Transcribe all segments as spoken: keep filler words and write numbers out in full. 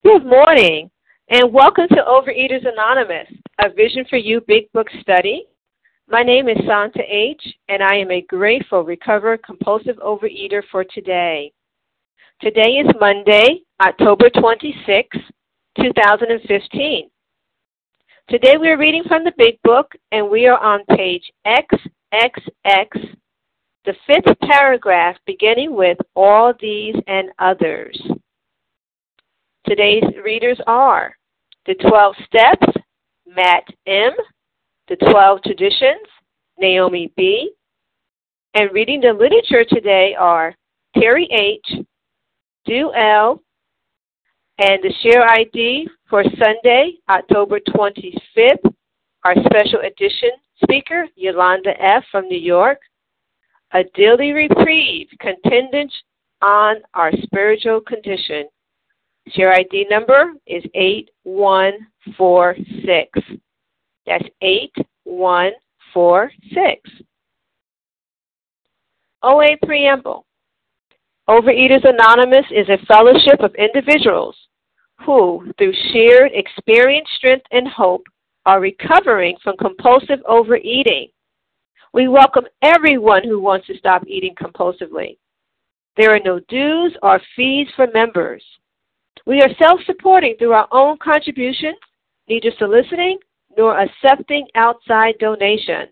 Good morning, and welcome to Overeaters Anonymous, a Vision for You Big Book study. My name is Santa H., and I am a grateful, recovered, compulsive overeater for today. Today is Monday, October twenty-sixth, two thousand fifteen. Today we are reading from the Big Book, and we are on page triple X, the fifth paragraph, beginning with all these and others. Today's readers are the twelve Steps, Matt M., the twelve Traditions, Naomi B., and reading the literature today are Terry H., Du L., and the share I D for Sunday, October twenty-fifth, our special edition speaker, Yolanda F. from New York, a daily reprieve contingent on our spiritual condition. Share I D number is eight one four six. That's eight one four six. O A Preamble. Overeaters Anonymous is a fellowship of individuals who, through shared experience, strength, and hope, are recovering from compulsive overeating. We welcome everyone who wants to stop eating compulsively. There are no dues or fees for members. We are self-supporting through our own contributions, neither soliciting nor accepting outside donations.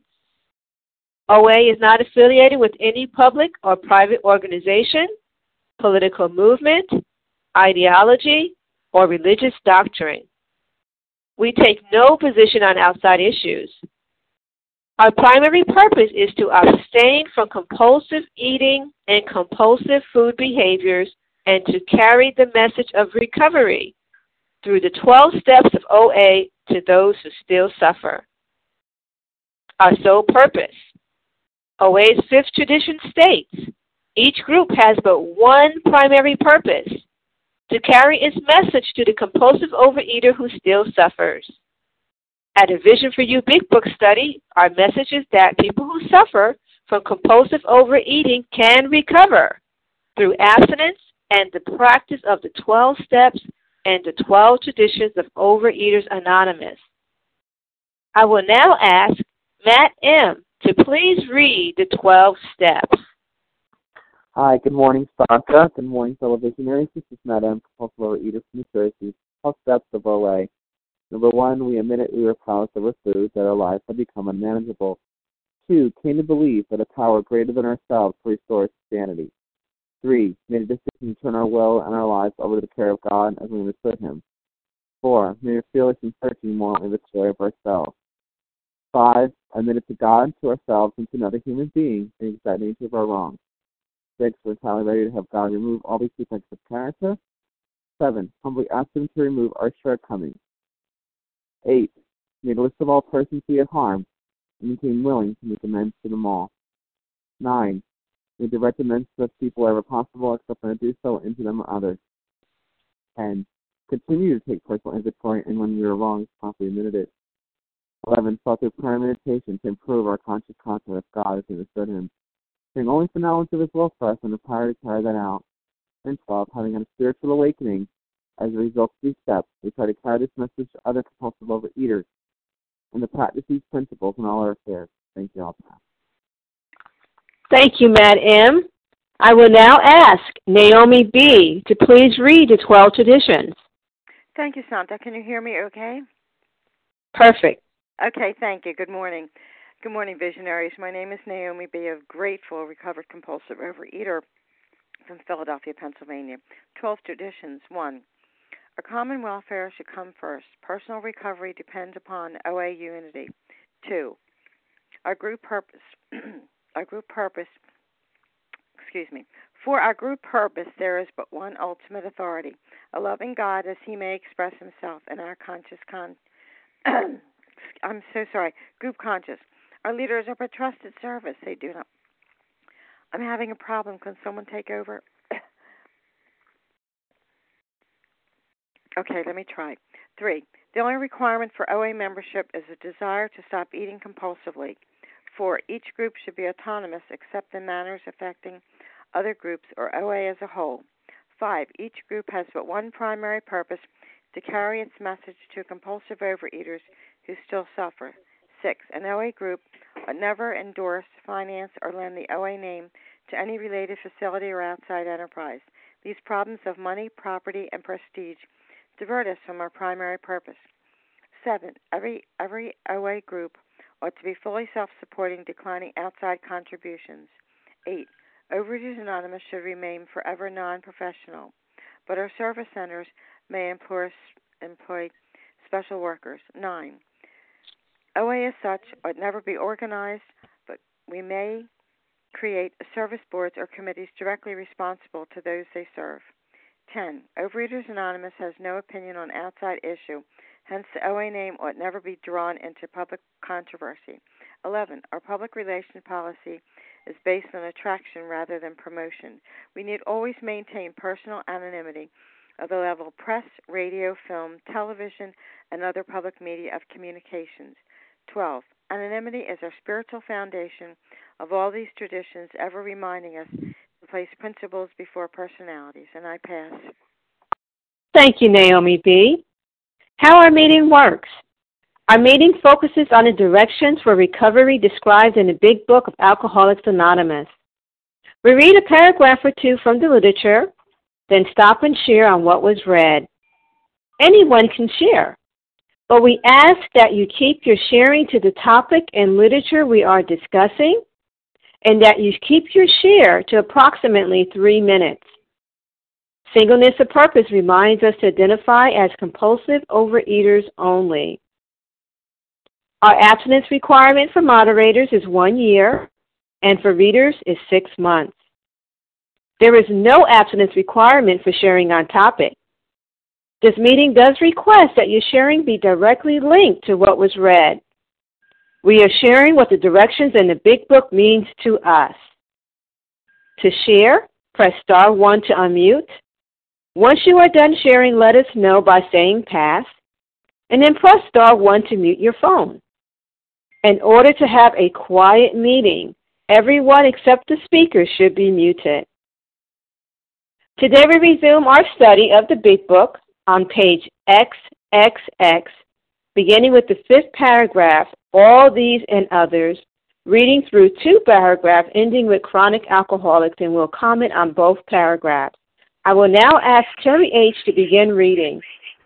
O A is not affiliated with any public or private organization, political movement, ideology, or religious doctrine. We take no position on outside issues. Our primary purpose is to abstain from compulsive eating and compulsive food behaviors and to carry the message of recovery through the twelve steps of O A to those who still suffer. Our sole purpose. O A's fifth tradition states, each group has but one primary purpose, to carry its message to the compulsive overeater who still suffers. At a Vision for You Big Book study, our message is that people who suffer from compulsive overeating can recover through abstinence and the practice of the twelve steps and the twelve traditions of Overeaters Anonymous. I will now ask Matt M. to please read the twelve steps. Hi, good morning, Santa. Good morning, fellow visionaries. This is Matt M., compulsive overeater from New Jersey. twelve steps of O A. Number one, we admitted we were powerless over food, that our lives had become unmanageable. Two, came to believe that a power greater than ourselves will restore us to sanity. Three, made a decision to turn our will and our lives over to the care of God as we understood Him. Four, made a fearless and searching morally the joy of ourselves. Five, admitted to God, to ourselves, and to another human being the exact nature of our wrongs. Six, we're entirely ready to have God remove all these defects of character. Seven, humbly asked Him to remove our shortcomings. Eight, made a list of all persons we had harmed and became willing to make amends to them all. Nine, made direct amends to such people wherever possible, except when to do so into them or others. Ten, continue to take personal inventory, and when we were wrong, promptly admitted it. Eleven, sought through prayer and meditation to improve our conscious contact with God as we understood Him, praying only for knowledge of His will for us and the power to carry that out. And twelve, having had a spiritual awakening as a result of these steps, we try to carry this message to other compulsive overeaters and to practice these principles in all our affairs. Thank you all. Thank you, Matt M. I will now ask Naomi B. to please read the twelve traditions. Thank you, Santa. Can you hear me okay? Perfect. Okay, thank you. Good morning. Good morning, visionaries. My name is Naomi B., a grateful, recovered compulsive overeater from Philadelphia, Pennsylvania. twelve traditions. One, our common welfare should come first. Personal recovery depends upon O A unity. Two, our group purpose... Our group purpose, excuse me, for our group purpose, there is but one ultimate authority, a loving God as He may express Himself in our conscious con. I'm so sorry, group conscious. Our leaders are but trusted service. They do not. I'm having a problem. Can someone take over? Okay, let me try. Three, the only requirement for O A membership is a desire to stop eating compulsively. Four, each group should be autonomous except in matters affecting other groups or O A as a whole. Five, each group has but one primary purpose, to carry its message to compulsive overeaters who still suffer. Six, an O A group would never endorse, finance, or lend the O A name to any related facility or outside enterprise. These problems of money, property, and prestige divert us from our primary purpose. Seven, every, every O A group ought to be fully self-supporting, declining outside contributions. Eight, Overeaters Anonymous should remain forever non-professional, but our service centers may employ, employ special workers. Nine, O A as such ought never be organized, but we may create service boards or committees directly responsible to those they serve. Ten, Overeaters Anonymous has no opinion on outside issue, hence the O A name ought never be drawn into public controversy. Eleven, our public relations policy is based on attraction rather than promotion. We need always maintain personal anonymity of the level of press, radio, film, television, and other public media of communications. Twelve, anonymity is our spiritual foundation of all these traditions, ever reminding us to place principles before personalities. And I pass. Thank you, Naomi B. How our meeting works. Our meeting focuses on the directions for recovery described in the Big Book of Alcoholics Anonymous. We read a paragraph or two from the literature, then stop and share on what was read. Anyone can share, but we ask that you keep your sharing to the topic and literature we are discussing, and that you keep your share to approximately three minutes. Singleness of purpose reminds us to identify as compulsive overeaters only. Our abstinence requirement for moderators is one year, and for readers is six months. There is no abstinence requirement for sharing on topic. This meeting does request that your sharing be directly linked to what was read. We are sharing what the directions in the Big Book means to us. To share, press star one to unmute. Once you are done sharing, let us know by saying pass, and then press star one to mute your phone. In order to have a quiet meeting, everyone except the speaker should be muted. Today we resume our study of the Big Book on page triple X, beginning with the fifth paragraph, all these and others, reading through two paragraphs ending with chronic alcoholics, and we'll comment on both paragraphs. I will now ask Terry H. to begin reading.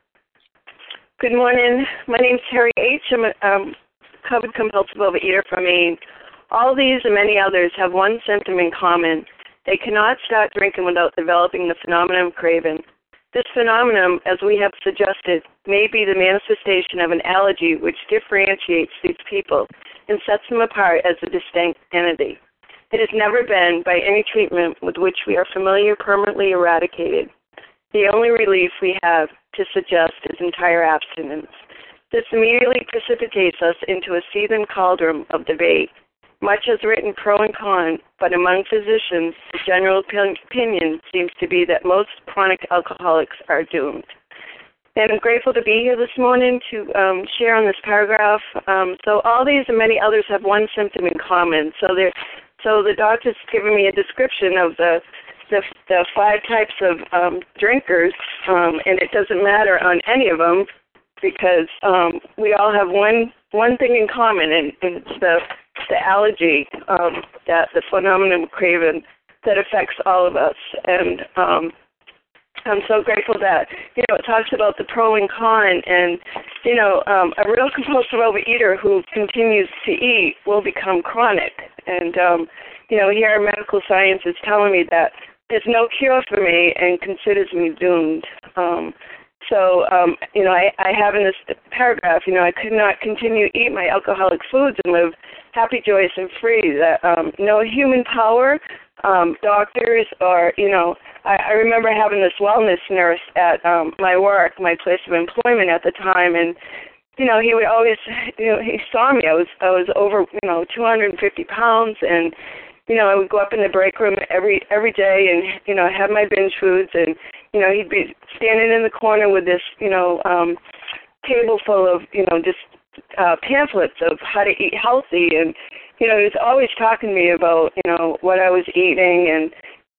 Good morning. My name is Terry H. I'm a um, covered compulsive overeater from Maine. All these and many others have one symptom in common. They cannot start drinking without developing the phenomenon of craving. This phenomenon, as we have suggested, may be the manifestation of an allergy which differentiates these people and sets them apart as a distinct entity. It has never been, by any treatment with which we are familiar, permanently eradicated. The only relief we have to suggest is entire abstinence. This immediately precipitates us into a seething cauldron of debate. Much is written pro and con, but among physicians, the general opinion seems to be that most chronic alcoholics are doomed. And I'm grateful to be here this morning to um, share on this paragraph. Um, so all these and many others have one symptom in common. So they're So the doctor's given me a description of the the, the five types of um, drinkers, um, and it doesn't matter on any of them because um, we all have one one thing in common, and, and it's the the allergy, um, that the phenomenon of craving that affects all of us. And um, I'm so grateful that, you know, it talks about the pro and con, and, you know, um, a real compulsive overeater who continues to eat will become chronic. And, um, you know, here medical science is telling me that there's no cure for me and considers me doomed. Um, so, um, you know, I, I have in this paragraph, you know, I could not continue to eat my alcoholic foods and live happy, joyous, and free. That um, no human power, um, doctors, or, you know, I, I remember having this wellness nurse at um, my work, my place of employment at the time, and, you know, he would always, you know, he saw me. I was, I was over, you know, two hundred fifty pounds, and, you know, I would go up in the break room every every day and, you know, have my binge foods, and, you know, he'd be standing in the corner with this, you know, um, table full of, you know, just uh, pamphlets of how to eat healthy, and, you know, he was always talking to me about, you know, what I was eating, and,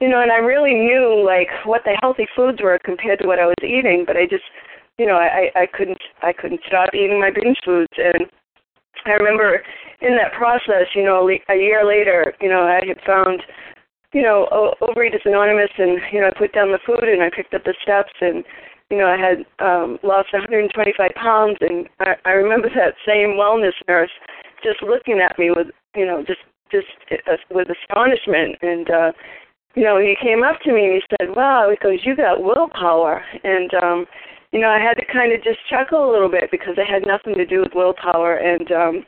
you know, and I really knew like what the healthy foods were compared to what I was eating, but I just, you know, I, I couldn't I couldn't stop eating my binge foods. And I remember in that process, you know, a year later, you know, I had found, you know, Overeaters Anonymous, and, you know, I put down the food and I picked up the steps, and, you know, I had um, lost one hundred twenty-five pounds, and I, I remember that same wellness nurse just looking at me with, you know, just just uh, with astonishment, and, uh, you know, he came up to me and he said, wow, he goes, you got willpower, and, um, you know, I had to kind of just chuckle a little bit because it had nothing to do with willpower, and um,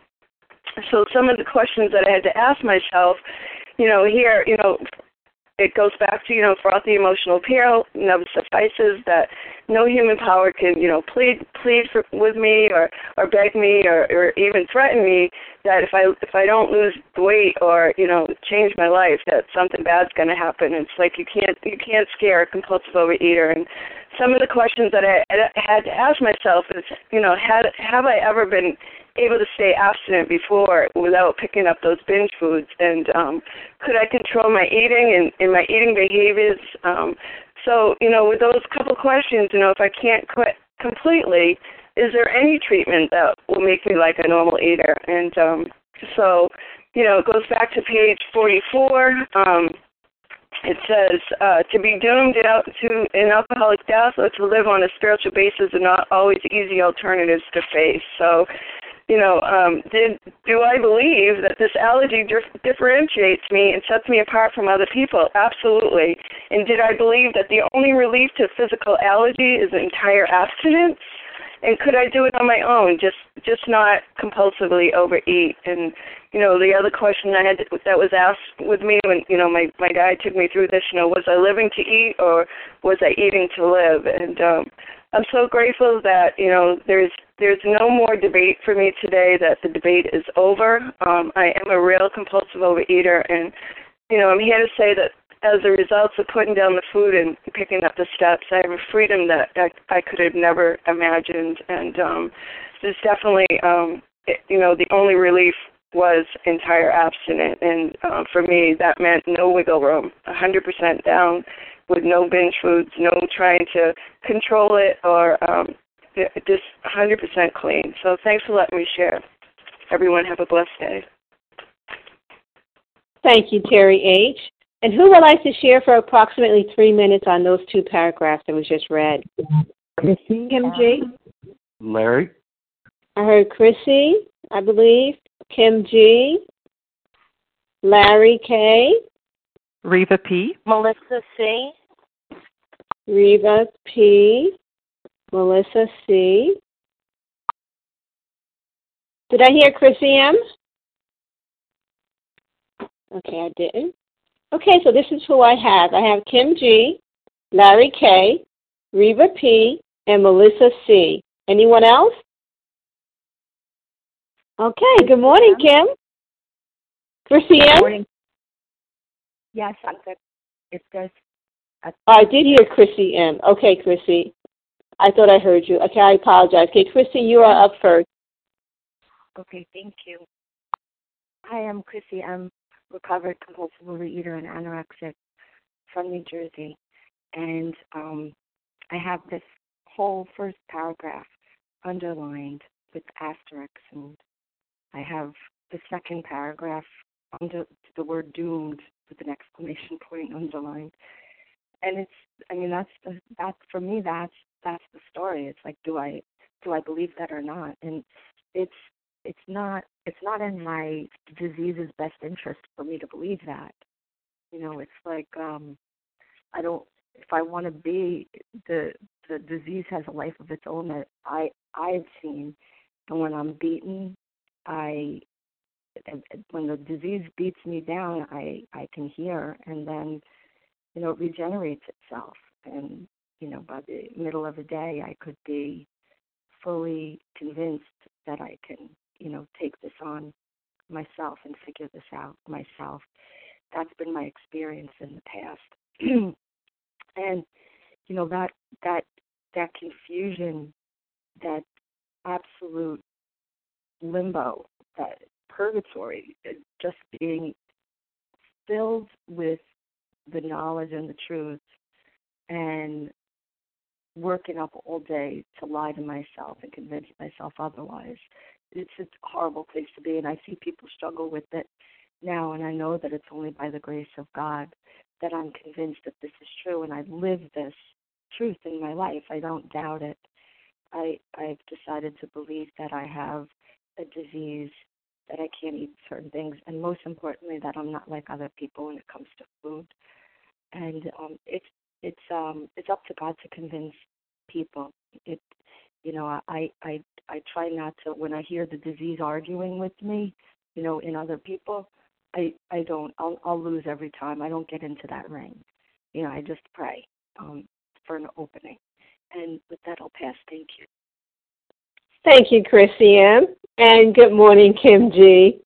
so some of the questions that I had to ask myself, you know, here, you know, it goes back to, you know, frothy the emotional appeal never suffices, that no human power can, you know, plead plead for, with me or, or beg me or, or even threaten me that if I if I don't lose the weight or, you know, change my life, that something bad's going to happen. It's like you can't you can't scare a compulsive overeater. And some of the questions that I had to ask myself is, you know, had have I ever been able to stay abstinent before without picking up those binge foods, and um, could I control my eating and, and my eating behaviors? Um, so, you know, with those couple questions, you know, if I can't quit completely, is there any treatment that will make me like a normal eater? And um, so, you know, it goes back to page forty-four. Um, it says, uh, to be doomed out to an alcoholic death or to live on a spiritual basis are not always easy alternatives to face. So, you know, um, did, do I believe that this allergy dif- differentiates me and sets me apart from other people? Absolutely. And did I believe that the only relief to physical allergy is entire abstinence? And could I do it on my own, just just not compulsively overeat? And, you know, the other question I had to, that was asked with me when, you know, my, my guide took me through this, you know, was I living to eat or was I eating to live? And um, I'm so grateful that, you know, there's there's no more debate for me today, that the debate is over. Um, I am a real compulsive overeater, and, you know, I'm here to say that as a result of putting down the food and picking up the steps, I have a freedom that I, I could have never imagined. And um, there's definitely, um, it, you know, the only relief was entire abstinence. And um, for me, that meant no wiggle room, one hundred percent down with no binge foods, no trying to control it, or um, just one hundred percent clean. So thanks for letting me share. Everyone have a blessed day. Thank you, Terry H. And who would like to share for approximately three minutes on those two paragraphs that was just read? Chrissy? Kim G. Larry? I heard Chrissy, I believe. Kim G. Larry K. Reva P. Melissa C. Reva P. Melissa C. Did I hear Chrissy M? Okay, I didn't. Okay, so this is who I have. I have Kim G, Larry K, Reva P, and Melissa C. Anyone else? Okay, good morning, Kim. Chrissy M? Good morning. Yes, I'm good. It's good. Oh, I did hear Chrissy M. Okay, Chrissy. I thought I heard you. Okay, I apologize. Okay, Chrissy, you are up first. Okay, thank you. Hi, I'm Chrissy. I'm recovered compulsive overeater and anorexic from New Jersey. And um, I have this whole first paragraph underlined with asterisks, and I have the second paragraph under the word doomed with an exclamation point underlined. And it's, I mean, that's the, that for me, that's, that's the story. It's like, do I, do I believe that or not? And it's, it's not, it's not in my disease's best interest for me to believe that. You know, it's like, um, I don't, if I want to be, the, the disease has a life of its own that I, I've seen. And when I'm beaten, I, when the disease beats me down, I, I can hear, and then, you know, it regenerates itself. And, you know, by the middle of the day, I could be fully convinced that I can, you know, take this on myself and figure this out myself. That's been my experience in the past. And, you know, that, that, that confusion, that absolute limbo, that purgatory, just being filled with the knowledge and the truth and working up all day to lie to myself and convince myself otherwise. It's a horrible place to be, and I see people struggle with it now, and I know that it's only by the grace of God that I'm convinced that this is true, and I live this truth in my life. I don't doubt it. I, I've decided to believe that I have a disease, that I can't eat certain things, and most importantly, that I'm not like other people when it comes to food. And um, it's it's um, it's up to God to convince people. It, you know, I I I try not to, when I hear the disease arguing with me, you know, in other people, I I don't. I'll I'll lose every time. I don't get into that ring. You know, I just pray um, for an opening. And with that, I'll pass. Thank you. Thank you, Chrissy M. And good morning, Kim G.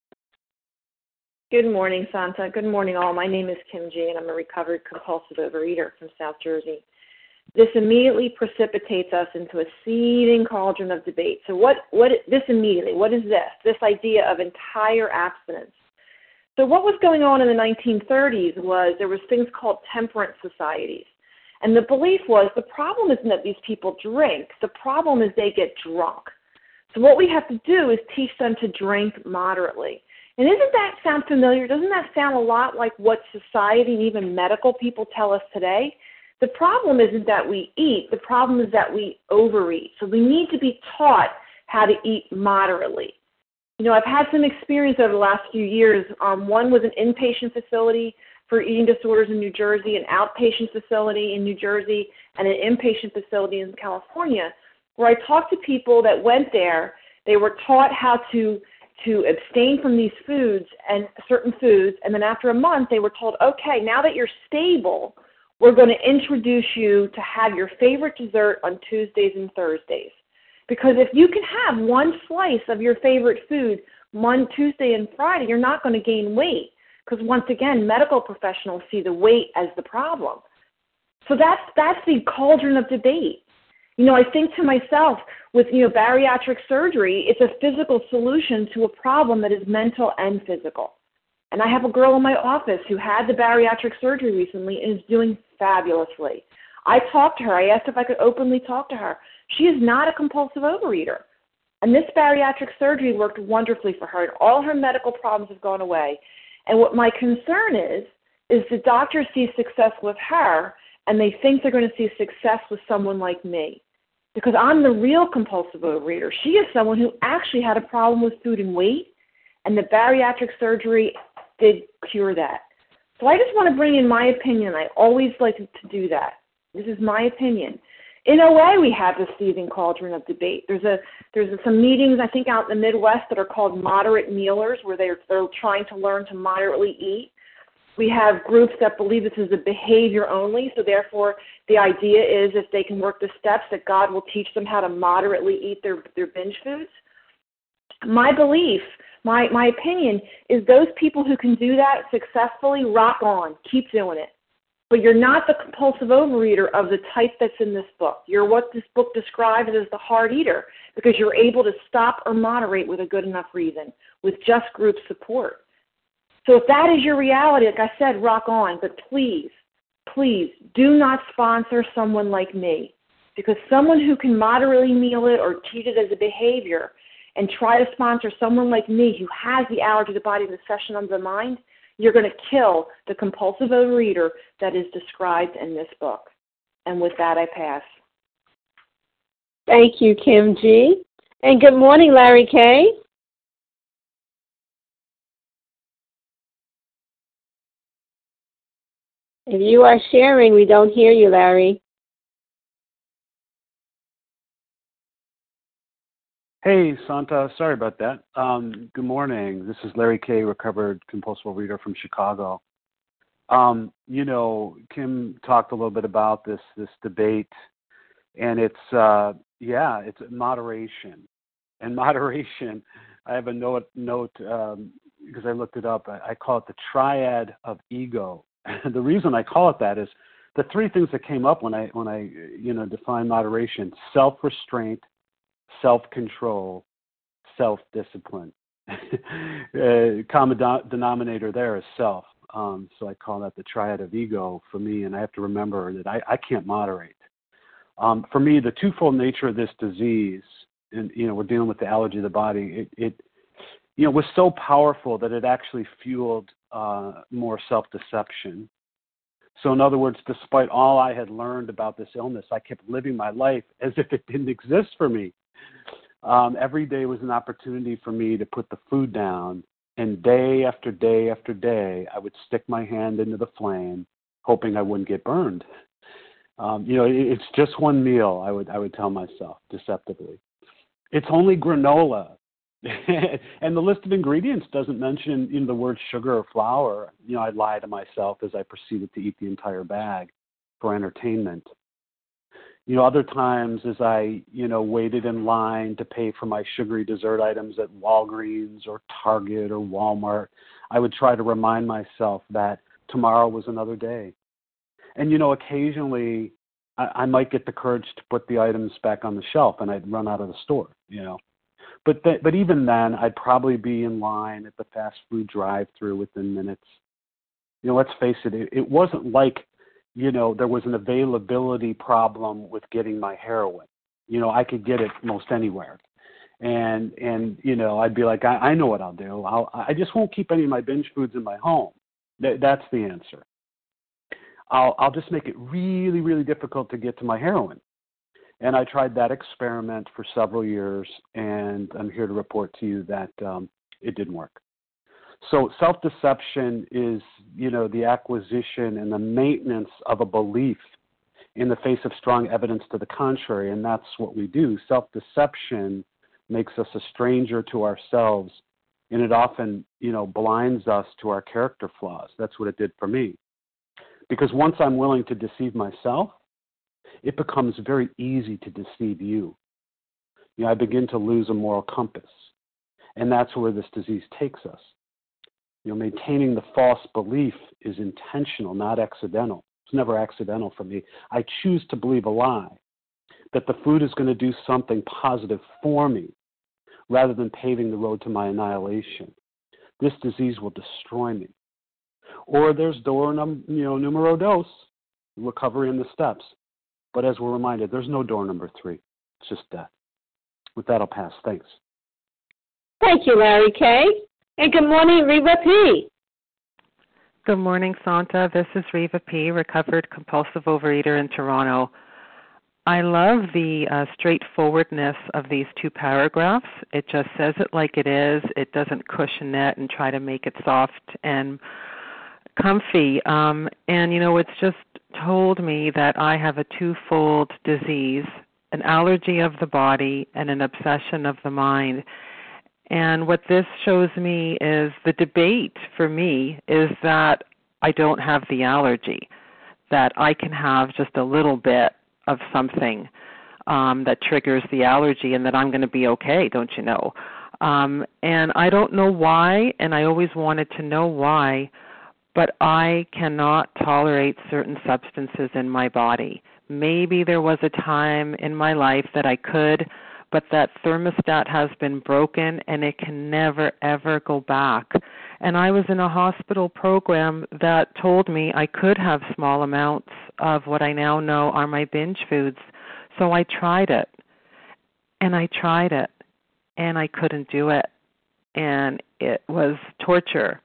Good morning, Santa. Good morning, all. My name is Kim G., and I'm a recovered compulsive overeater from South Jersey. This immediately precipitates us into a seething cauldron of debate. So what, what, this immediately, what is this? This idea of entire abstinence. So what was going on in the nineteen thirties was there was things called temperance societies. And the belief was the problem isn't that these people drink. The problem is they get drunk. So what we have to do is teach them to drink moderately. And isn't that sound familiar? Doesn't that sound a lot like what society and even medical people tell us today? The problem isn't that we eat. The problem is that we overeat. So we need to be taught how to eat moderately. You know, I've had some experience over the last few years. Um, one was an inpatient facility for eating disorders in New Jersey, an outpatient facility in New Jersey, and an inpatient facility in California, where I talked to people that went there. They were taught how to to abstain from these foods and certain foods, and then after a month they were told, okay, now that you're stable, we're going to introduce you to have your favorite dessert on Tuesdays and Thursdays. Because if you can have one slice of your favorite food one Tuesday and Friday, you're not going to gain weight. Because once again, medical professionals see the weight as the problem. So that's that's the cauldron of debate. You know, I think to myself, with, you know, bariatric surgery, it's a physical solution to a problem that is mental and physical. And I have a girl in my office who had the bariatric surgery recently and is doing fabulously. I talked to her. I asked if I could openly talk to her. She is not a compulsive overeater. And this bariatric surgery worked wonderfully for her, and all her medical problems have gone away. And what my concern is, is the doctors see success with her, and they think they're going to see success with someone like me. Because I'm the real compulsive overeater. She is someone who actually had a problem with food and weight, and the bariatric surgery did cure that. So I just want to bring in my opinion. I always like to do that. This is my opinion. In a way, we have this seething cauldron of debate. There's a there's some meetings, I think, out in the Midwest that are called moderate mealers, where they're, they're trying to learn to moderately eat. We have groups that believe this is a behavior only, so therefore the idea is if they can work the steps that God will teach them how to moderately eat their, their binge foods. My belief, my, my opinion, is those people who can do that successfully, rock on, keep doing it. But you're not the compulsive overeater of the type that's in this book. You're what this book describes as the hard eater, because you're able to stop or moderate with a good enough reason, with just group support. So if that is your reality, like I said, rock on. But please, please do not sponsor someone like me, because someone who can moderately meal it or treat it as a behavior and try to sponsor someone like me who has the allergy, the body, and the session of the mind, you're going to kill the compulsive overeater that is described in this book. And with that, I pass. Thank you, Kim G. And good morning, Larry K. If you are sharing, we don't hear you, Larry. Hey, Santa. Sorry about that. Um, good morning. This is Larry K., recovered compulsive overeater from Chicago. Um, you know, Kim talked a little bit about this this debate, and it's, uh, yeah, it's moderation. And moderation, I have a note, note um, because I looked it up. I, I call it the triad of ego. The reason I call it that is the three things that came up when I, when I you know, define moderation: self-restraint, self-control, self-discipline. uh, common do- denominator there is self. Um, so I call that the triad of ego for me, and I have to remember that I, I can't moderate. Um, for me, the twofold nature of this disease, and you know, we're dealing with the allergy of the body. It, it you know, was so powerful that it actually fueled uh, more self-deception. So in other words, despite all I had learned about this illness, I kept living my life as if it didn't exist for me. Um, every day was an opportunity for me to put the food down, and day after day after day, I would stick my hand into the flame, hoping I wouldn't get burned. Um, you know, it, it's just one meal, I would I would tell myself deceptively. It's only granola. And the list of ingredients doesn't mention you know, the word sugar or flour. You know, I'd lie to myself as I proceeded to eat the entire bag for entertainment. You know, other times as I, you know, waited in line to pay for my sugary dessert items at Walgreens or Target or Walmart, I would try to remind myself that tomorrow was another day. And, you know, occasionally I, I might get the courage to put the items back on the shelf and I'd run out of the store, you know. But th- but even then, I'd probably be in line at the fast food drive-thru within minutes. You know, let's face it, it, it wasn't like, you know, there was an availability problem with getting my heroin. You know, I could get it most anywhere. And, and you know, I'd be like, I, I know what I'll do. I'll, I just won't keep any of my binge foods in my home. Th- that's the answer. I'll, I'll just make it really, really difficult to get to my heroin. And I tried that experiment for several years, and I'm here to report to you that um, it didn't work. So self-deception is, you know, the acquisition and the maintenance of a belief in the face of strong evidence to the contrary, and that's what we do. Self-deception makes us a stranger to ourselves, and it often, you know, blinds us to our character flaws. That's what it did for me. Because once I'm willing to deceive myself, it becomes very easy to deceive you. You know, I begin to lose a moral compass, and that's where this disease takes us. You know, maintaining the false belief is intentional, not accidental. It's never accidental for me. I choose to believe a lie, that the food is going to do something positive for me, rather than paving the road to my annihilation. This disease will destroy me. Or there's door num, you know, numero dos, recovery in the steps. But as we're reminded, there's no door number three. It's just death. With that, I'll pass. Thanks. Thank you, Larry K. And good morning, Reva P. Good morning, Santa. This is Reva P., recovered compulsive overeater in Toronto. I love the uh, straightforwardness of these two paragraphs. It just says it like it is. It doesn't cushion it and try to make it soft and comfy. Um, and, you know, it's just told me that I have a twofold disease, an allergy of the body and an obsession of the mind. And what this shows me is the debate for me is that I don't have the allergy, that I can have just a little bit of something um, that triggers the allergy and that I'm going to be okay, don't you know? Um, and I don't know why, and I always wanted to know why, but I cannot tolerate certain substances in my body. Maybe there was a time in my life that I could, but that thermostat has been broken and it can never, ever go back. And I was in a hospital program that told me I could have small amounts of what I now know are my binge foods. So I tried it, and I tried it, and I couldn't do it. And it was torture.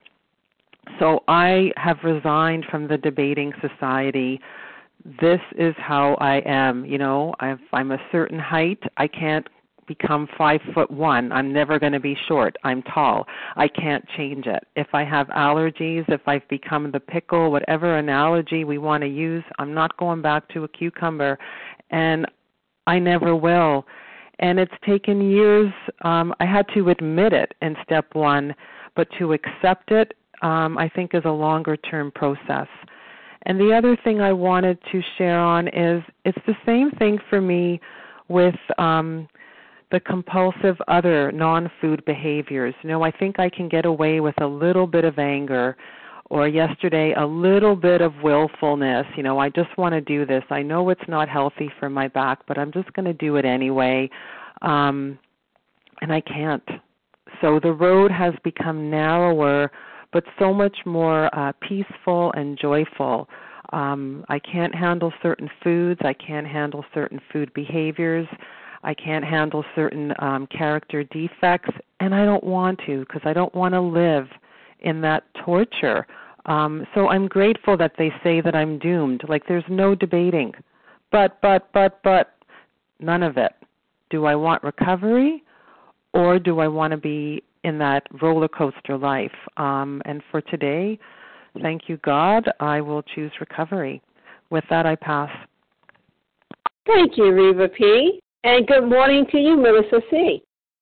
So I have resigned from the debating society. This is how I am. You know, I've, I'm a certain height. I can't become five foot one. I'm never going to be short. I'm tall. I can't change it. If I have allergies, if I've become the pickle, whatever analogy we want to use, I'm not going back to a cucumber, and I never will. And it's taken years. Um, I had to admit it in step one, but to accept it, um, I think, is a longer-term process. And the other thing I wanted to share on is it's the same thing for me with um, the compulsive other non-food behaviors. You know, I think I can get away with a little bit of anger, or yesterday a little bit of willfulness. You know, I just want to do this. I know it's not healthy for my back, but I'm just going to do it anyway. Um, and I can't. So the road has become narrower, but so much more uh, peaceful and joyful. Um, I can't handle certain foods. I can't handle certain food behaviors. I can't handle certain um, character defects, and I don't want to because I don't want to live in that torture. Um, so I'm grateful that they say that I'm doomed. Like there's no debating. But, but, but, but, none of it. Do I want recovery or do I want to be in that roller coaster life? Um, and for today, thank you, God, I will choose recovery. With that, I pass. Thank you, Reva P. And good morning to you, Melissa C.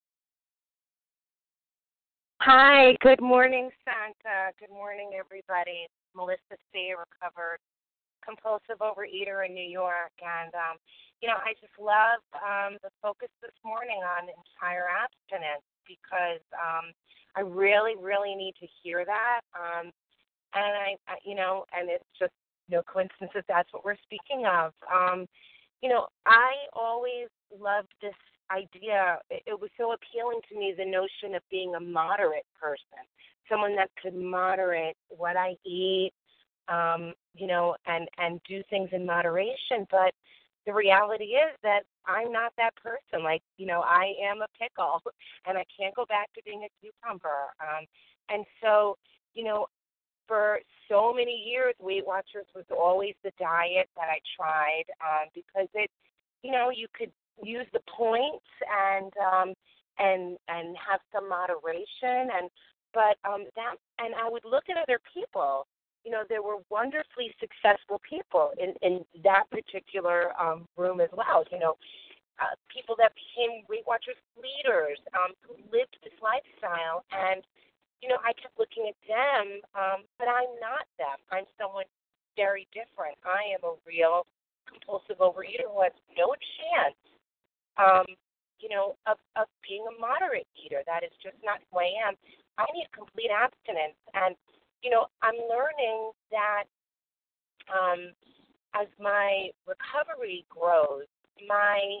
Hi, good morning, Santa. Good morning, everybody. It's Melissa C., a recovered compulsive overeater in New York. And, um, you know, I just love um, the focus this morning on entire abstinence because um, I really, really need to hear that. Um, and, I, I, you know, and it's just no coincidence that that's what we're speaking of. Um, you know, I always loved this idea. It was so appealing to me, the notion of being a moderate person, someone that could moderate what I eat, um, you know, and, and do things in moderation. But the reality is that I'm not that person. Like, you know, I am a pickle, and I can't go back to being a cucumber. Um, and so, you know, for so many years, Weight Watchers was always the diet that I tried um, because it, you know, you could use the points and um, and and have some moderation, and but um, that and I would look at other people. You know, there were wonderfully successful people in, in that particular um, room as well. You know, uh, people that became Weight Watchers leaders um, who lived this lifestyle, and you know, I kept looking at them, um, but I'm not them. I'm someone very different. I am a real compulsive overeater who has no chance. Um, you know, of, of being a moderate eater. That is just not who I am. I need complete abstinence. And, you know, I'm learning that um, as my recovery grows, my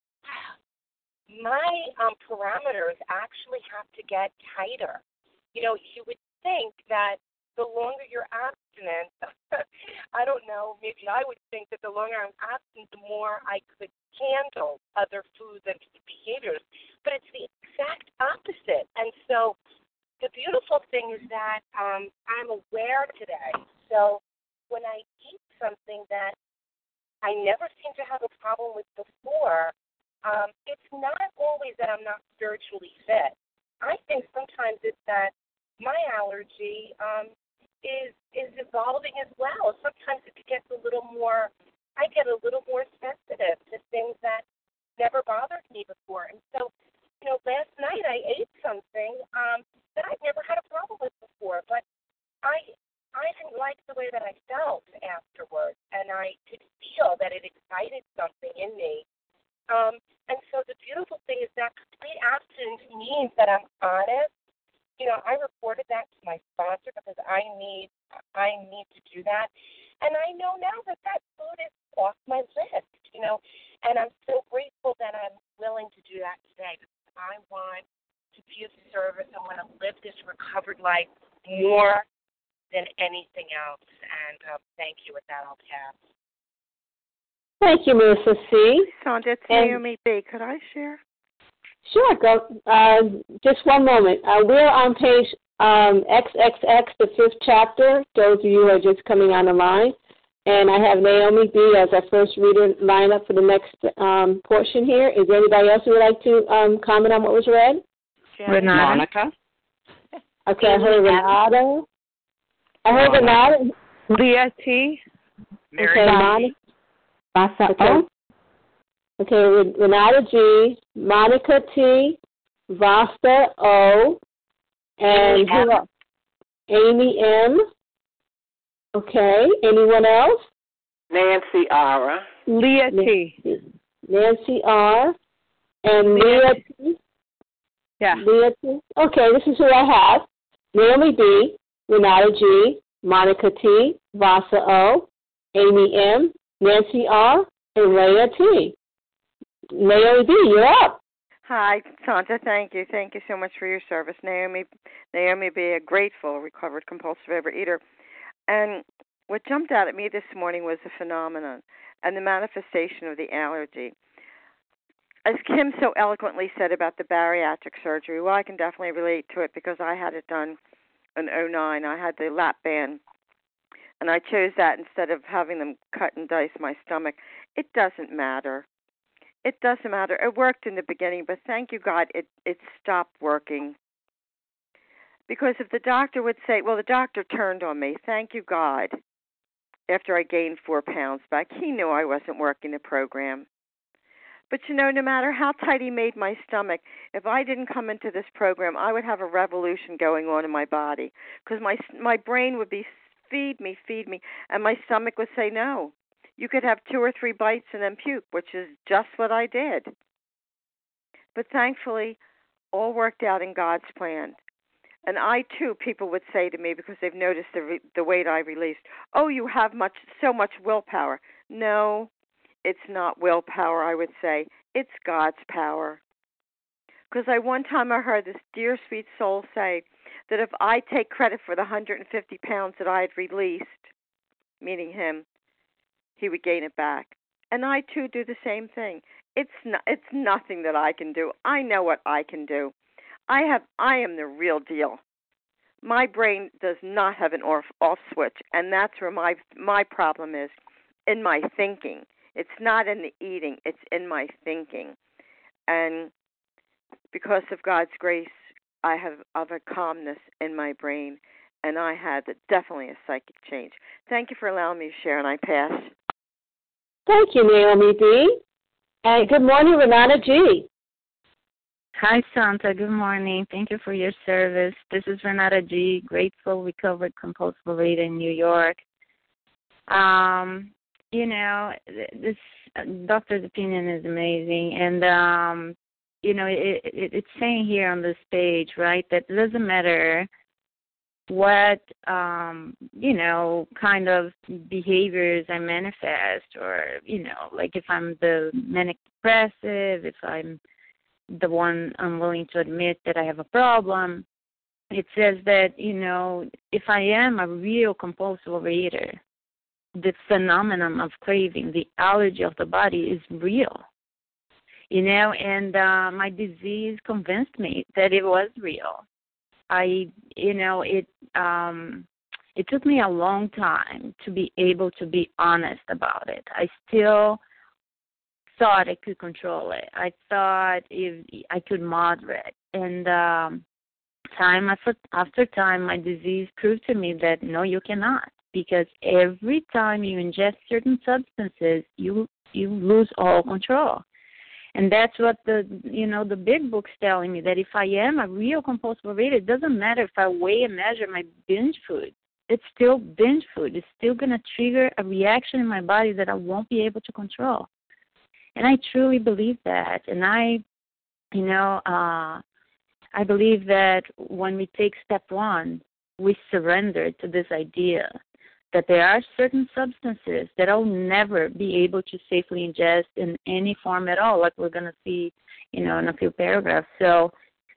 my um, parameters actually have to get tighter. You know, you would think that the longer you're abstinent, I don't know, maybe I would think that the longer I'm abstinent, the more I could handle other foods and behaviors. But it's the exact opposite. And so the beautiful thing is that um, I'm aware today. So when I eat something that I never seem to have a problem with before, um, it's not always that I'm not spiritually fit. I think sometimes it's that my allergy um, is is evolving as well. Sometimes it gets a little more, I get a little more sensitive to things that never bothered me before. And so, you know, last night I ate something um, that I'd never had a problem with before, but I I didn't like the way that I felt afterwards, and I could feel that it excited something in me. Um, and so the beautiful thing is that complete abstinence means that I'm honest. You know, I reported that to my sponsor because I need I need to do that. And I know now that that food is off my list, you know, and I'm so grateful that I'm willing to do that today because I want to be of service. I want to live this recovered life more than anything else. And um, thank you. With that, I'll pass. Thank you, Melissa C. Sandra, it's And- Naomi B. Could I share? Sure, go. Uh, just one moment. Uh, we're on page um, triple X, the fifth chapter. Those of you who are just coming on the line. And I have Naomi B. as our first reader lined up for the next um, portion here. Is there anybody else who would like to um, comment on what was read? Renata. Monica. Okay, I heard Renata. I heard Renata. Leah T. Okay, Monica. Okay. Okay, Renata G, Monica T, Vasta O, and who else? Amy M. Okay, anyone else? Nancy R. Leah T. Nancy R. And Leah T. Yeah. Leah T. Okay, this is who I have. Naomi B, Renata G, Monica T, Vasa O, Amy M, Nancy R, and Leah T. Naomi B, you're up. Hi, Santa. Thank you. Thank you so much for your service. Naomi Naomi B., a grateful, recovered compulsive overeater. And what jumped out at me this morning was the phenomenon and the manifestation of the allergy. As Kim so eloquently said about the bariatric surgery, well, I can definitely relate to it because I had it done in oh nine. I had the lap band, and I chose that instead of having them cut and dice my stomach. It doesn't matter. It doesn't matter. It worked in the beginning, but thank you, God, it, it stopped working. Because if the doctor would say, well, the doctor turned on me, thank you, God, after I gained four pounds back. He knew I wasn't working the program. But, you know, no matter how tight he made my stomach, if I didn't come into this program, I would have a revolution going on in my body because my my brain would be, feed me, feed me, and my stomach would say no. You could have two or three bites and then puke, which is just what I did. But thankfully, all worked out in God's plan. And I, too, people would say to me, because they've noticed the, re- the weight I released, oh, you have much, so much willpower. No, it's not willpower, I would say. It's God's power. Because I one time I heard this dear, sweet soul say that if I take credit for the one hundred fifty pounds that I had released, meaning him, he would gain it back. And I, too, do the same thing. It's not, it's nothing that I can do. I know what I can do. I have. I am the real deal. My brain does not have an off, off switch, and that's where my my problem is, in my thinking. It's not in the eating. It's in my thinking. And because of God's grace, I have of a calmness in my brain, and I had definitely a psychic change. Thank you for allowing me to share, and I pass. Thank you, Naomi B. And good morning, Renata G. Hi, Santa. Good morning. Thank you for your service. This is Renata G., grateful, recovered, compulsive overeater in New York. Um, you know, this doctor's opinion is amazing. And, um, you know, it, it, it's saying here on this page, right, that it doesn't matter what, um, you know, kind of behaviors I manifest or, you know, like if I'm the manic depressive, if I'm the one unwilling to admit that I have a problem. It says that, you know, if I am a real compulsive overeater, the phenomenon of craving, the allergy of the body is real, you know, and uh, my disease convinced me that it was real. I, you know, it um, it took me a long time to be able to be honest about it. I still thought I could control it. I thought if I could moderate. And um, time after, after time, my disease proved to me that, no, you cannot. Because every time you ingest certain substances, you you lose all control. And that's what the, you know, the big book's telling me, that if I am a real compulsive overeater, it doesn't matter if I weigh and measure my binge food. It's still binge food. It's still going to trigger a reaction in my body that I won't be able to control. And I truly believe that. And I, you know, uh, I believe that when we take step one, we surrender to this idea that there are certain substances that I'll never be able to safely ingest in any form at all, like we're going to see, you know, in a few paragraphs. So,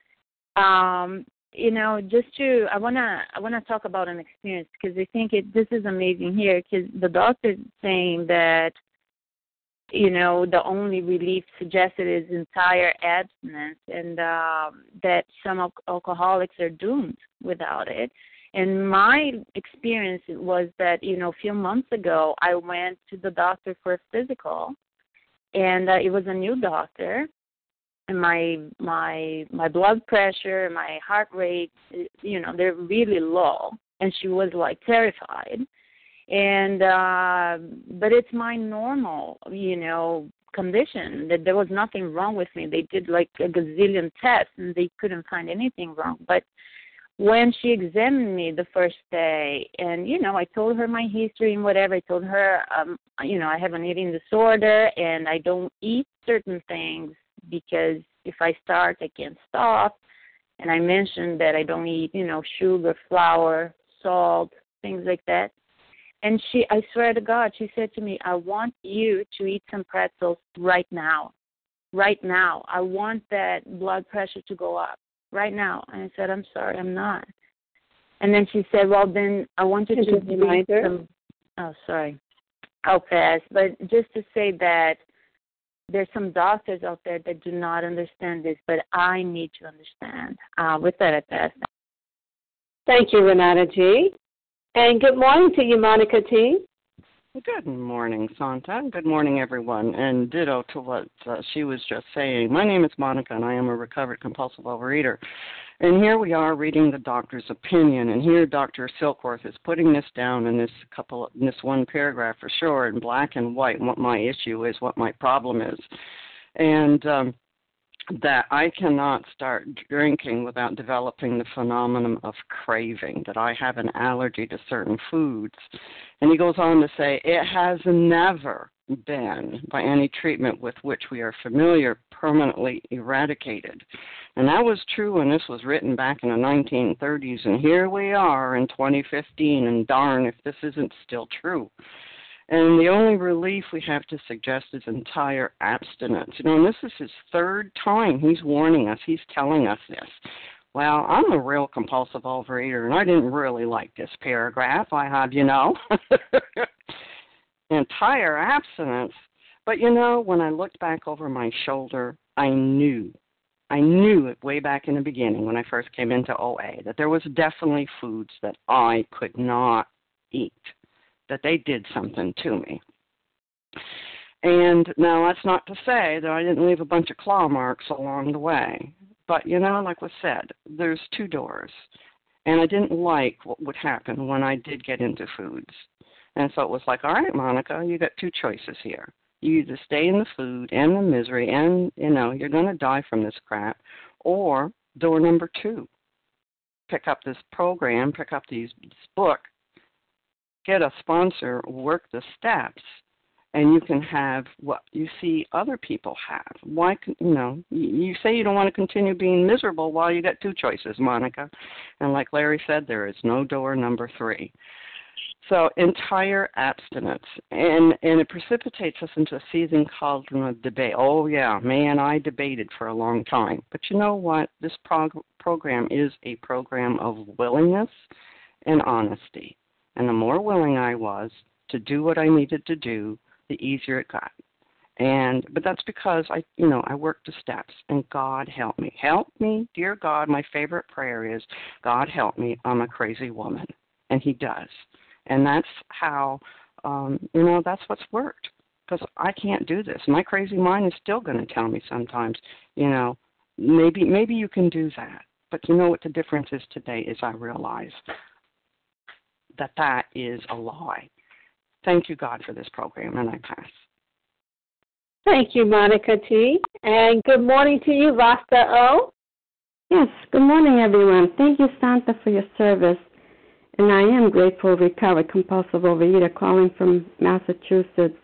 um, you know, just to, I want to I want to talk about an experience because I think it, this is amazing here because the doctor is saying that, you know, the only relief suggested is entire abstinence and um, that some al- alcoholics are doomed without it. And my experience was that, you know, a few months ago, I went to the doctor for a physical, and uh, it was a new doctor, and my my my blood pressure, my heart rate, you know, they're really low, and she was, like, terrified. And uh, but it's my normal, you know, condition, that there was nothing wrong with me. They did, like, a gazillion tests, and they couldn't find anything wrong. But when she examined me the first day, and, you know, I told her my history and whatever, I told her, um, you know, I have an eating disorder, and I don't eat certain things because if I start, I can't stop. And I mentioned that I don't eat, you know, sugar, flour, salt, things like that. And she, I swear to God, she said to me, I want you to eat some pretzels right now. right now. I want that blood pressure to go up right now. And I said, I'm sorry, I'm not. And then she said, well, then I want you to do some, oh, sorry, I'll pass. But just to say that there's some doctors out there that do not understand this, but I need to understand. Uh, with that, I pass. Thank you, Renata G. And good morning to you, Monica T. Good morning, Santa. Good morning, everyone. And ditto to what uh, she was just saying. My name is Monica, and I am a recovered compulsive overeater. And here we are reading the doctor's opinion. And here Doctor Silkworth is putting this down in this couple, in this one paragraph for sure, in black and white, and what my issue is, what my problem is. And um, that I cannot start drinking without developing the phenomenon of craving, that I have an allergy to certain foods. And he goes on to say, it has never been, by any treatment with which we are familiar, permanently eradicated. And that was true when this was written back in the nineteen thirties, and here we are in twenty fifteen, and darn if this isn't still true. And the only relief we have to suggest is entire abstinence. You know, and this is his third time he's warning us. He's telling us this. Well, I'm a real compulsive overeater, and I didn't really like this paragraph. I have, you know, entire abstinence. But, you know, when I looked back over my shoulder, I knew. I knew it way back in the beginning when I first came into O A that there was definitely foods that I could not eat, that they did something to me. And now that's not to say that I didn't leave a bunch of claw marks along the way. But, you know, like was said, there's two doors. And I didn't like what would happen when I did get into foods. And so it was like, all right, Monica, you got two choices here. You either stay in the food and the misery and, you know, you're going to die from this crap. Or door number two, pick up this program, pick up these, this book, get a sponsor, work the steps, and you can have what you see other people have. Why, you know, you say you don't want to continue being miserable while you got two choices, Monica. And like Larry said, there is no door number three. So entire abstinence, and, and it precipitates us into a seething cauldron of debate. Oh, yeah, man, I debated for a long time. But you know what? This prog- program is a program of willingness and honesty. And the more willing I was to do what I needed to do, the easier it got. And but that's because I, you know, I worked the steps, and God help me. Help me, dear God. My favorite prayer is, God help me. I'm a crazy woman, and He does. And that's how, um, you know, that's what's worked. Because I can't do this. My crazy mind is still going to tell me sometimes, you know, maybe maybe you can do that. But you know what the difference is today is I realize that that is a lie. Thank you, God, for this program, and I pass. Thank you, Monica T. And good morning to you, Vasta O. Yes, good morning, everyone. Thank you, Santa, for your service. And I am grateful, recovered compulsive overeater, calling from Massachusetts.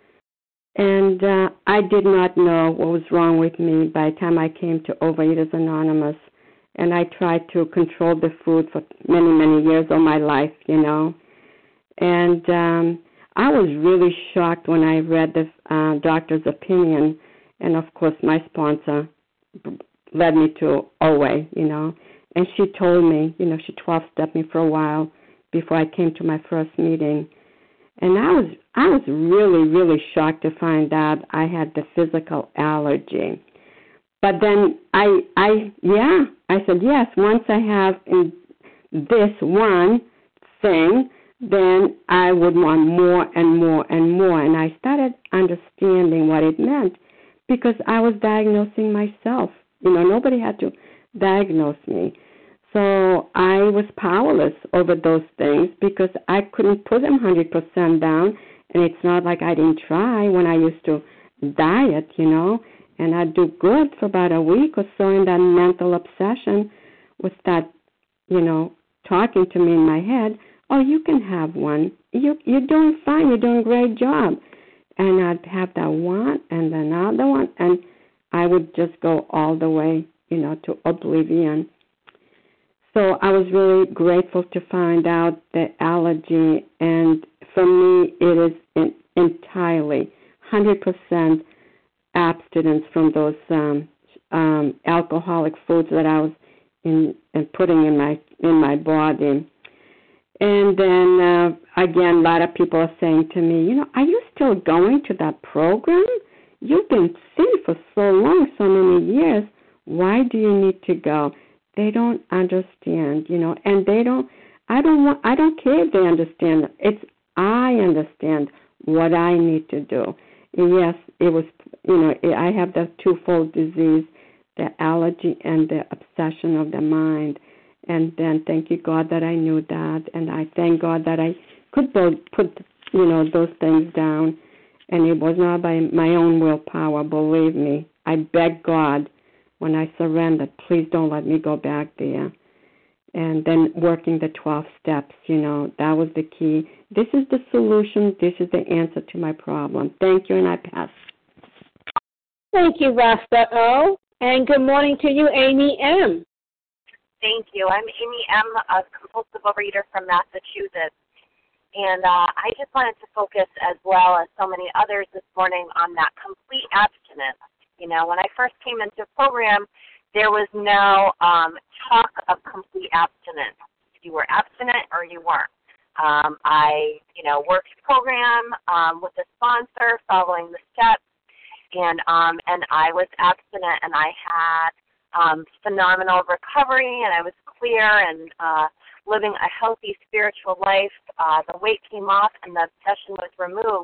And uh, I did not know what was wrong with me by the time I came to Overeaters Anonymous. And I tried to control the food for many, many years of my life, you know. And um, I was really shocked when I read the uh, doctor's opinion. And, of course, my sponsor led me to O A, you know. And she told me, you know, she twelve-stepped me for a while before I came to my first meeting. And I was I was really, really shocked to find out I had the physical allergy. But then I, I yeah, I said, yes, once I have in this one thing, then I would want more and more and more. And I started understanding what it meant because I was diagnosing myself. You know, nobody had to diagnosed me. So I was powerless over those things because I couldn't put them one hundred percent down, and it's not like I didn't try when I used to diet, you know, and I'd do good for about a week or so, and that mental obsession would start, you know, talking to me in my head, oh, you can have one. You, you're doing fine. You're doing a great job. And I'd have that one and another one, and I would just go all the way, you know, to oblivion. So I was really grateful to find out the allergy, and for me it is in, entirely, one hundred percent abstinence from those um, um, alcoholic foods that I was in, in putting in my in my body. And then uh, again, a lot of people are saying to me, you know, are you still going to that program? You've been sick for so long, so many years. Why do you need to go? They don't understand, you know, and they don't. I don't want. I don't care if they understand. It's I understand what I need to do. And yes, it was. You know, I have the twofold disease, the allergy and the obsession of the mind. And then thank you, God, that I knew that, and I thank God that I could put, you know, those things down. And it was not by my own willpower. Believe me, I begged God when I surrendered, please don't let me go back there. And then working the twelve steps, you know, that was the key. This is the solution. This is the answer to my problem. Thank you, and I pass. Thank you, Rasta O. And good morning to you, Amy M. Thank you. I'm Amy M., a compulsive overeater from Massachusetts. And uh, I just wanted to focus, as well as so many others this morning, on that complete abstinence. You know, when I first came into the program, there was no um, talk of complete abstinence. You were abstinent or you weren't. Um, I, you know, worked program um, with a sponsor, following the steps, and um, and I was abstinent, and I had um, phenomenal recovery, and I was clear and uh, living a healthy spiritual life. Uh, the weight came off, and the obsession was removed.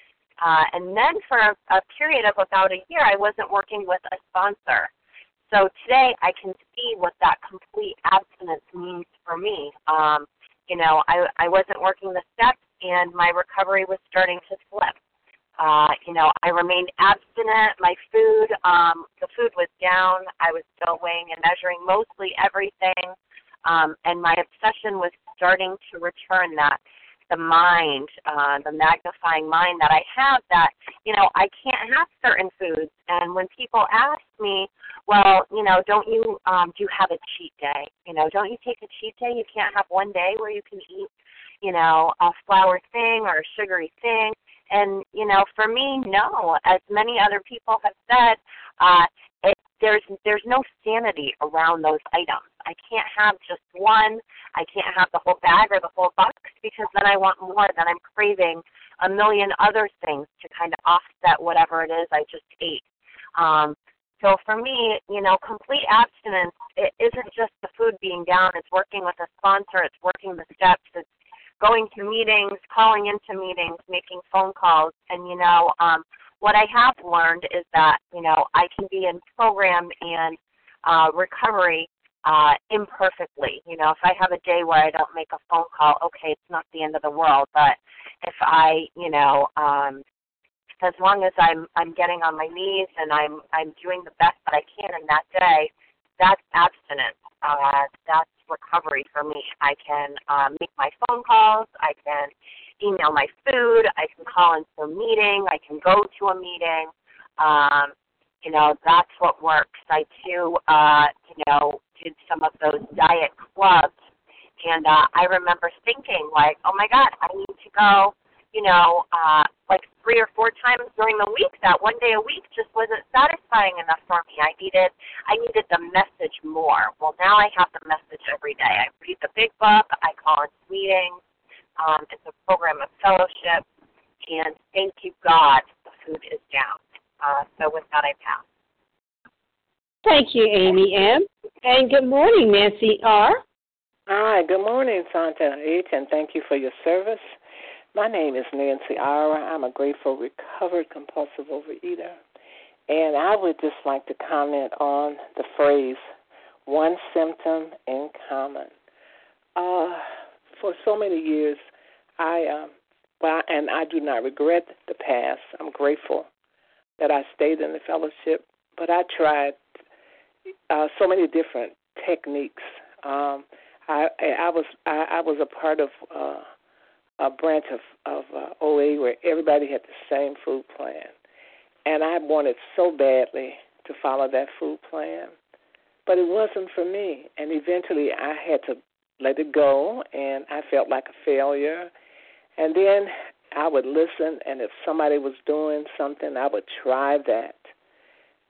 Uh, and then for a, a period of about a year, I wasn't working with a sponsor. So today I can see what that complete abstinence means for me. Um, you know, I, I wasn't working the steps, and my recovery was starting to slip. Uh, you know, I remained abstinent. My food, um, the food was down. I was still weighing and measuring mostly everything. Um, and my obsession was starting to return, that the mind, uh, the magnifying mind that I have, that, you know, I can't have certain foods. And when people ask me, well, you know, don't you, um, do you have a cheat day? You know, don't you take a cheat day? You can't have one day where you can eat, you know, a flour thing or a sugary thing. And, you know, for me, no. As many other people have said, uh, it, there's there's no sanity around those items. I can't have just one. I can't have the whole bag or the whole box, because then I want more. Then I'm craving a million other things to kind of offset whatever it is I just ate. Um, so for me, you know, complete abstinence, it isn't just the food being down. It's working with a sponsor. It's working the steps. It's going to meetings, calling into meetings, making phone calls. And, you know, um, what I have learned is that, you know, I can be in program and uh, recovery uh, imperfectly. You know, if I have a day where I don't make a phone call, okay, it's not the end of the world. But if I, you know, um, as long as I'm I'm getting on my knees and I'm I'm doing the best that I can in that day, that's abstinence. Uh, that's recovery for me. I can uh, make my phone calls. I can email my food. I can call into a meeting. I can go to a meeting. Um, you know, that's what works. I, too, uh, you know, did some of those diet clubs. And uh, I remember thinking, like, oh, my God, I need to go, you know, uh, like three or four times during the week. That one day a week just wasn't satisfying enough for me. I needed I needed the message more. Well, now I have the message every day. I read the big book. I call into meetings. Um, it's a program of fellowship. And thank you, God, the food is down. Uh, so with that, I pass. Thank you, Amy M. And good morning, Nancy R. Hi, good morning, Santa H., and thank you for your service. My name is Nancy Ira. I'm a grateful, recovered, compulsive overeater. And I would just like to comment on the phrase, one symptom in common. Uh, for so many years, I, um, well, and I do not regret the past. I'm grateful that I stayed in the fellowship, but I tried uh, so many different techniques. Um, I, I was I, I was a part of uh, a branch of, of uh, O A where everybody had the same food plan. And I wanted so badly to follow that food plan, but it wasn't for me. And eventually I had to let it go, and I felt like a failure. And then I would listen, and if somebody was doing something, I would try that.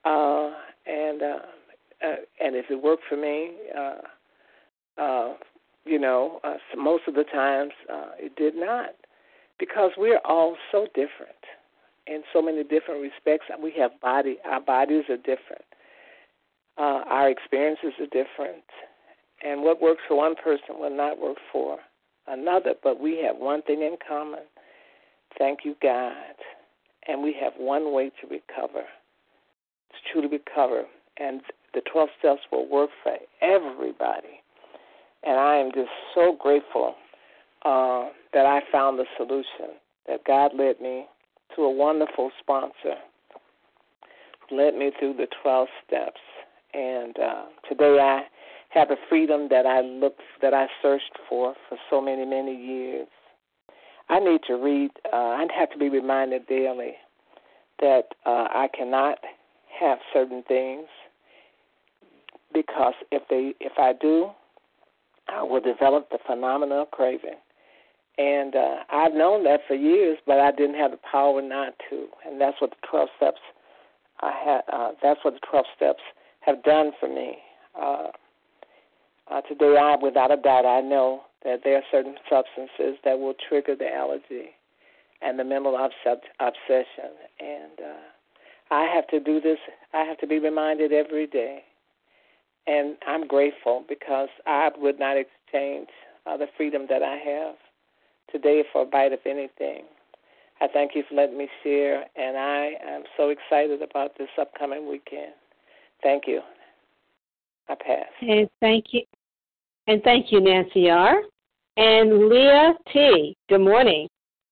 uh, and uh, uh, and if it worked for me, uh, uh, you know, uh, so most of the times uh, it did not, because we're all so different in so many different respects. We have body, our bodies are different, uh, our experiences are different, and what works for one person will not work for another. But we have one thing in common. Thank you, God. And we have one way to recover, to truly recover. And the twelve steps will work for everybody. And I am just so grateful uh, that I found the solution, that God led me to a wonderful sponsor, led me through the twelve steps. And uh, today I have a freedom that I looked, that I searched for for so many, many years. I need to read, uh, I have to be reminded daily that uh, I cannot have certain things, because if they, if I do, I will develop the phenomenon of craving. And uh, I've known that for years, but I didn't have the power not to. And that's what the twelve steps I had. Uh, that's what the twelve steps have done for me. Uh, uh, today, I, without a doubt, I know that there are certain substances that will trigger the allergy and the mental obs- obsession. And uh, I have to do this. I have to be reminded every day. And I'm grateful, because I would not exchange uh, the freedom that I have today for a bite of anything. I thank you for letting me share, and I am so excited about this upcoming weekend. Thank you. I pass. And thank you. And thank you, Nancy R. And Leah T. Good morning.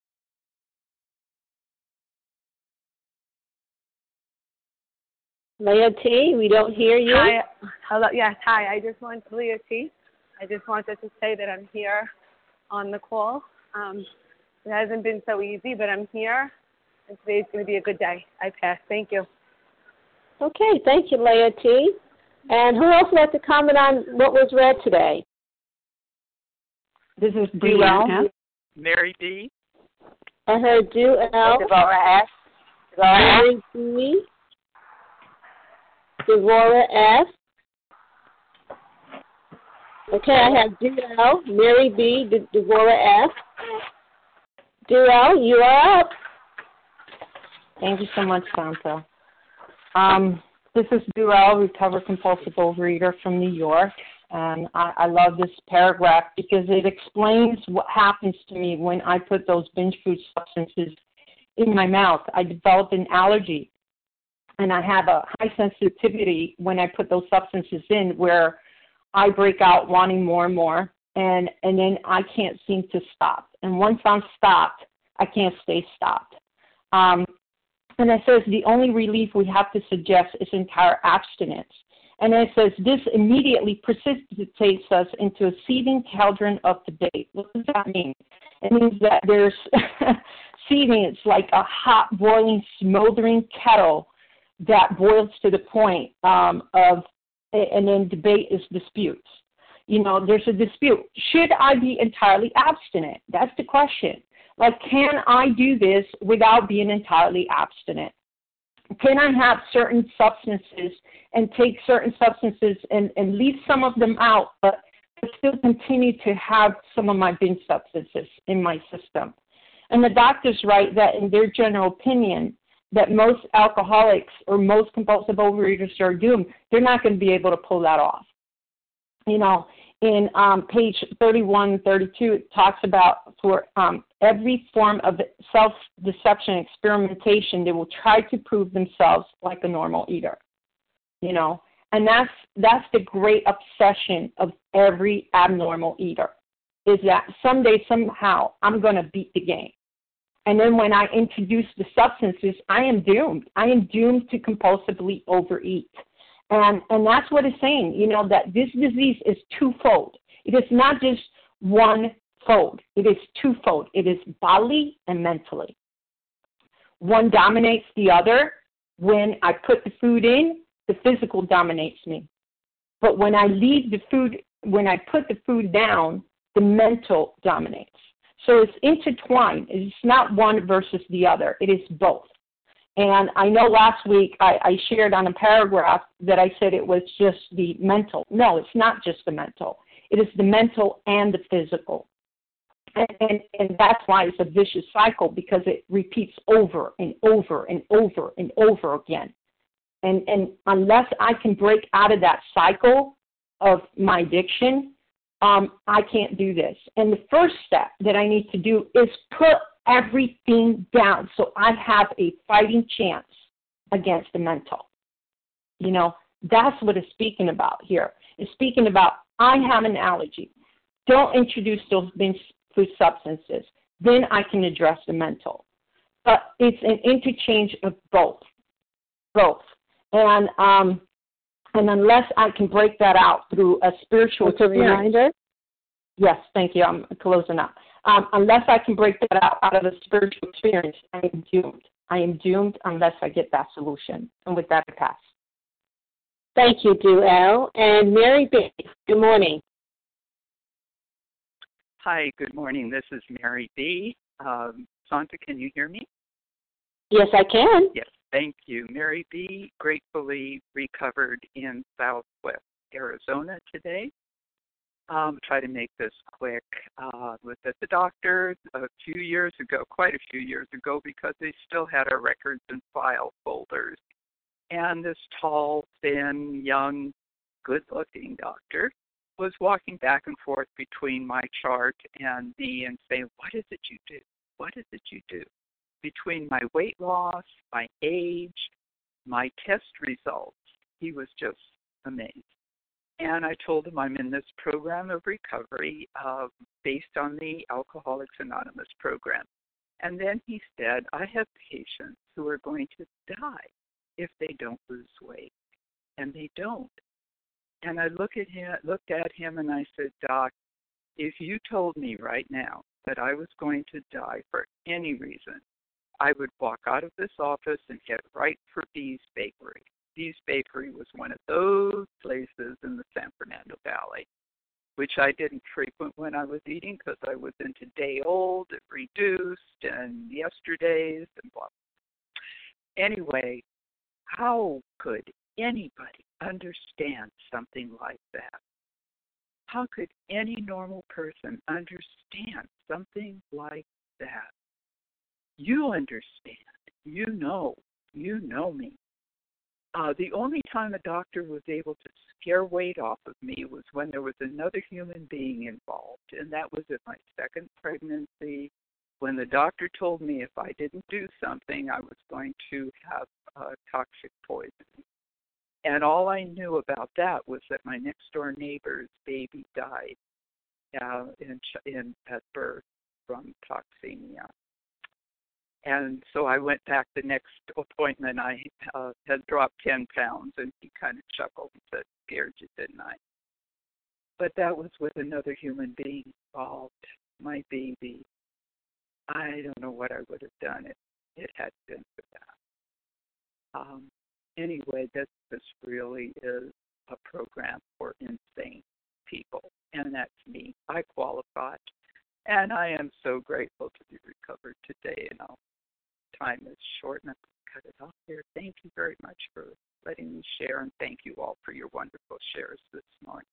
Leah T., we don't hear you. Hi. Hello. Yes, hi. I just want Leah T. I just wanted to say that I'm here on the call. Um, it hasn't been so easy, but I'm here, and today's going to be a good day. I pass. Thank you. Okay, thank you, Leah T. And who else would like to comment on what was read today? This is Brianna. Mary D. I heard do L. Devorah S. Mary D. Devorah S. Okay, I have D L, Mary B, De- Devorah S. D L, you are up. Thank you so much, Santa. Um, this is Durell, recovered compulsive overeater from New York, and I, I love this paragraph because it explains what happens to me when I put those binge food substances in my mouth. I develop an allergy, and I have a high sensitivity when I put those substances in, where I break out wanting more and more, and, and then I can't seem to stop. And once I'm stopped, I can't stay stopped. Um, and it says the only relief we have to suggest is entire abstinence. And it says this immediately precipitates us into a seething cauldron of debate. What does that mean? It means that there's seething. It's like a hot, boiling, smoldering kettle that boils to the point um, of, and then debate is disputes. You know, there's a dispute. Should I be entirely abstinent? That's the question. Like, can I do this without being entirely abstinent? Can I have certain substances and take certain substances and, and leave some of them out, but still continue to have some of my binge substances in my system? And the doctors write that in their general opinion, that most alcoholics or most compulsive overeaters are doomed. They're not going to be able to pull that off. You know, in um, page thirty-one, thirty-two, it talks about for um, every form of self-deception experimentation, they will try to prove themselves like a normal eater. You know, and that's that's the great obsession of every abnormal eater, is that someday, somehow, I'm going to beat the game. And then when I introduce the substances, I am doomed. I am doomed to compulsively overeat. And and that's what it's saying, you know, that this disease is twofold. It is not just one-fold. It is twofold. It is bodily and mentally. One dominates the other. When I put the food in, the physical dominates me. But when I leave the food, when I put the food down, the mental dominates. So it's intertwined. It's not one versus the other. It is both. And I know last week I, I shared on a paragraph that I said it was just the mental. No, it's not just the mental. It is the mental and the physical. And, and, and that's why it's a vicious cycle, because it repeats over and over and over and over again. And, and unless I can break out of that cycle of my addiction, um, I can't do this. And the first step that I need to do is put everything down so I have a fighting chance against the mental. You know, that's what it's speaking about here. It's speaking about, I have an allergy. Don't introduce those food substances. Then I can address the mental. But it's an interchange of both. Both. And um, and unless I can break that out through a spiritual What's a reminder? Yes, thank you. I'm closing up. Um, unless I can break that out, out of a spiritual experience, I am doomed. I am doomed unless I get that solution. And with that, I pass. Thank you, Duell. And Mary B., good morning. Hi, good morning. This is Mary B. Um, Santa, can you hear me? Yes, I can. Yes, thank you. Mary B. gratefully recovered in Southwest Arizona today. Um, try to make this quick. Uh, was at the doctor a few years ago, quite a few years ago, because they still had our records and file folders. And this tall, thin, young, good-looking doctor was walking back and forth between my chart and me and saying, what is it you do? What is it you do? Between my weight loss, my age, my test results, he was just amazed. And I told him I'm in this program of recovery uh, based on the Alcoholics Anonymous program. And then he said, I have patients who are going to die if they don't lose weight. And they don't. And I look at him, looked at him and I said, Doc, if you told me right now that I was going to die for any reason, I would walk out of this office and head right for Bee's Bakery. Bee's Bakery was one of those places in the San Fernando Valley, which I didn't frequent when I was eating because I was into day old and reduced and yesterdays and blah. Anyway, how could anybody understand something like that? How could any normal person understand something like that? You understand. You know. You know me. Uh, the only time a doctor was able to scare weight off of me was when there was another human being involved, and that was at my second pregnancy, when the doctor told me if I didn't do something, I was going to have uh, toxic poisoning. And all I knew about that was that my next-door neighbor's baby died uh, in, in at birth from toxemia. And so I went back the next appointment. I uh, had dropped ten pounds, and he kind of chuckled and said, scared you, didn't I? But that was with another human being involved, my baby. I don't know what I would have done if it had been for that. Um, anyway, this, this really is a program for insane people, and that's me. I qualify, and I am so grateful to be recovered today, and I'll time is short and I'm going to cut it off here. Thank you very much for letting me share, and thank you all for your wonderful shares this morning.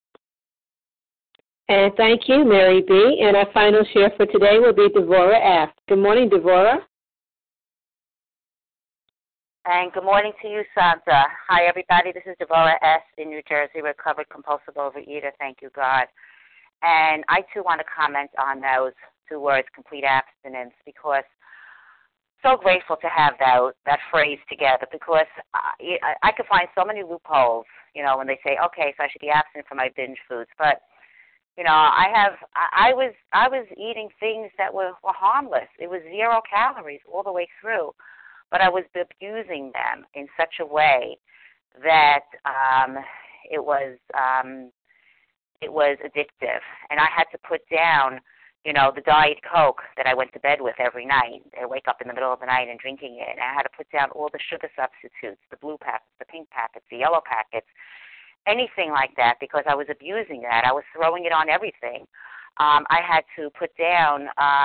And thank you, Mary B. And our final share for today will be Devorah F. Good morning, Devorah. And good morning to you, Santa. Hi, everybody. This is Devorah S. in New Jersey, recovered compulsive overeater. Thank you, God. And I, too, want to comment on those two words, complete abstinence, because so grateful to have that that phrase together, because I, I could find so many loopholes, you know, when they say, okay, so I should be abstinent from my binge foods. But, you know, I have, I, I was I was eating things that were, were harmless. It was zero calories all the way through. But I was abusing them in such a way that um, it was um, it was addictive. And I had to put down, you know, the Diet Coke that I went to bed with every night. I wake up in the middle of the night and drinking it. And I had to put down all the sugar substitutes, the blue packets, the pink packets, the yellow packets, anything like that, because I was abusing that. I was throwing it on everything. Um, I had to put down um,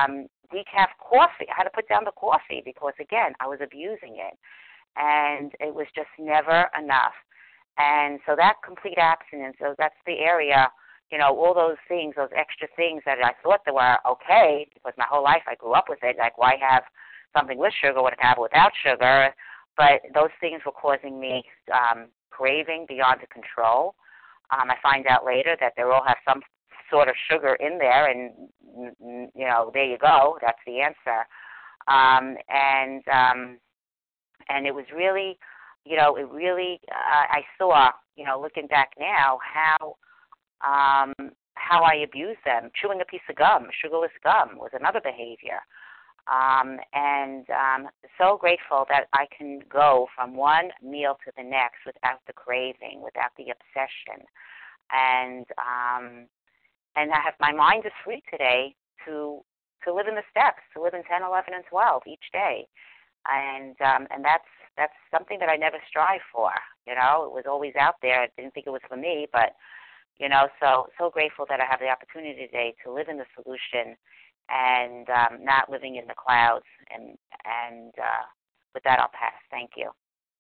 decaf coffee. I had to put down the coffee because, again, I was abusing it. And it was just never enough. And so that complete abstinence, so that's the area, you know, all those things, those extra things that I thought they were okay, because my whole life I grew up with it, like why have something with sugar when I can have it without sugar? But those things were causing me um, craving beyond control. Um, I find out later that they all have some sort of sugar in there, and, you know, there you go. That's the answer. Um, and um, and it was really, you know, it really, uh, I saw, you know, looking back now, how um, how I abused them. Chewing a piece of gum, sugarless gum, was another behavior. Um, and um, so grateful that I can go from one meal to the next without the craving, without the obsession. And um, and I have, my mind is free today to to live in the steps, to live in ten, eleven, and twelve each day. And um, and that's that's something that I never strive for. You know, it was always out there. I didn't think it was for me, but you know, so so grateful that I have the opportunity today to live in the solution and um, not living in the clouds. And and uh, with that, I'll pass. Thank you.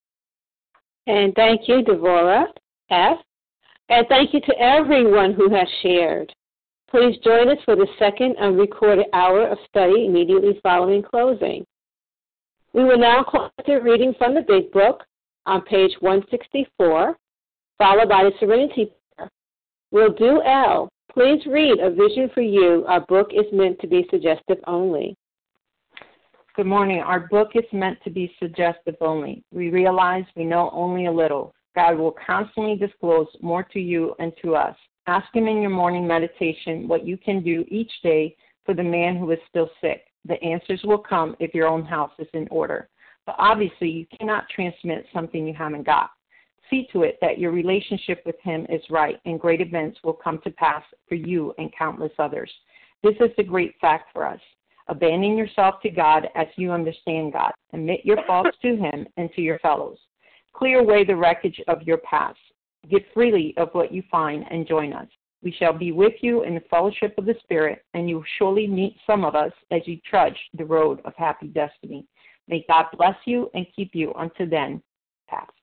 And thank you, Devorah F. And thank you to everyone who has shared. Please join us for the second unrecorded hour of study immediately following closing. We will now close the reading from the Big Book on page one sixty-four, followed by the Serenity Prayer. Will do L. Please read A Vision for You. Our book is meant to be suggestive only. Good morning. Our book is meant to be suggestive only. We realize we know only a little. God will constantly disclose more to you and to us. Ask Him in your morning meditation what you can do each day for the man who is still sick. The answers will come if your own house is in order. But obviously, you cannot transmit something you haven't got. See to it that your relationship with Him is right, and great events will come to pass for you and countless others. This is the great fact for us. Abandon yourself to God as you understand God. Admit your faults to Him and to your fellows. Clear away the wreckage of your past. Give freely of what you find and join us. We shall be with you in the fellowship of the Spirit, and you will surely meet some of us as you trudge the road of happy destiny. May God bless you and keep you until then. Pass.